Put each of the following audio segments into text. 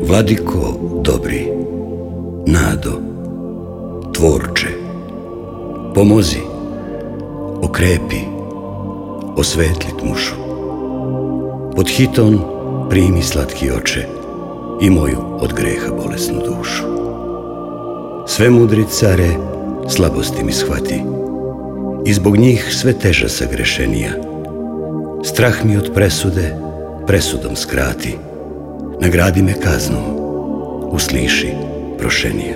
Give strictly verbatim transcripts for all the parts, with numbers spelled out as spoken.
Vladiko dobri, nado, tvorče, pomozi, okrepi, osvetli tmušu. Pod hiton primi slatki oče i moju od greha bolesnu dušu. Sve mudri care slabosti mi shvati i zbog njih sve teža sagrešenija. Strah mi od presude presudom skrati, nagradi me kaznom, usliši prošenija.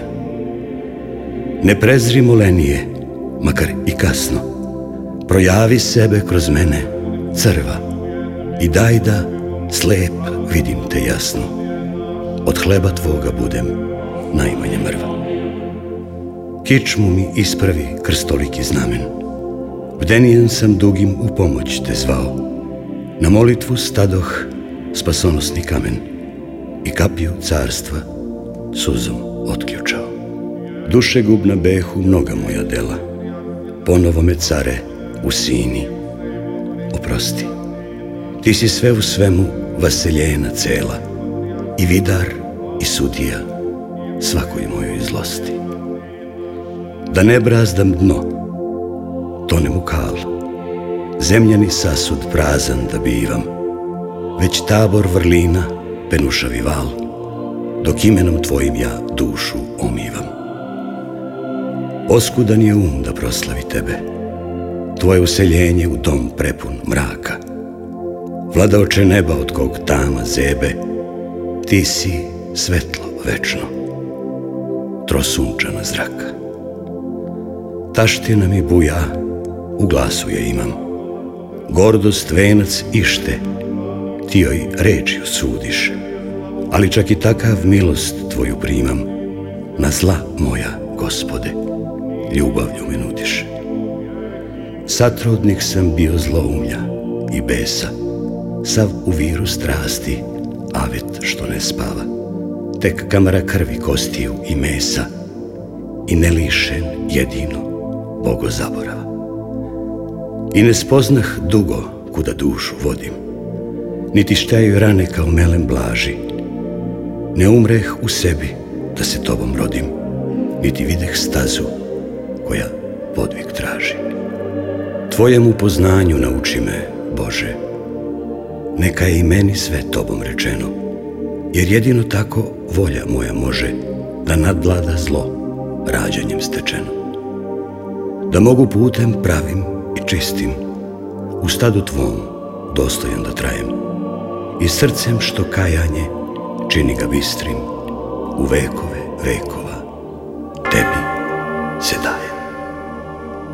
Ne prezri molenije, makar i kasno, projavi sebe kroz mene, crva, i daj da slep vidim te jasno, od hleba tvoga budem najmanje mrva. Kičmu mi ispravi krstoliki znamen, bdenijan sam dugim u pomoć te zvao, na molitvu stadoh spasonosni kamen i kapiju carstva suzom otključao. Dušegubna behu mnoga moja dela, ponovo me care usini, oprosti. Ti si sve u svemu vaseljena cela, i vidar i sudija svakoj mojoj zlosti. Da ne brazdam dno, tonem u kal, zemljani sasud prazan da bivam, već tabor vrlina penušavi val, dok imenom tvojim ja dušu omivam. Oskudan je um da proslavi tebe, tvoje useljenje u dom prepun mraka. Vladaoče neba od kog tama zebe, ti si svetlo večno, trosunčana zraka. Taština mi buja, u glasu je imam, gordost venac ište, ti joj reči osudiš, ali čak i takav milost tvoju primam, na zla moja, Gospode, ljubavlju me nudiš. Satrudnik sam bio zloumlja i besa, sav u viru strasti, avet što ne spava, tek kamara krvi, kostiju i mesa, i ne lišen jedino Bogo zaborava. I ne spoznah dugo kuda dušu vodim, niti šteju rane kao melem blaži. Ne umreh u sebi da se tobom rodim, niti videh stazu koja podvig traži. Tvojemu poznanju nauči me, Bože, neka je i meni sve tobom rečeno, jer jedino tako volja moja može da nadvlada zlo rađanjem stečeno. Da mogu putem pravim i čistim, u stadu tvom dostojan da trajem, i srcem što kajanje čini ga bistrim, u vekove vekova tebi se daje.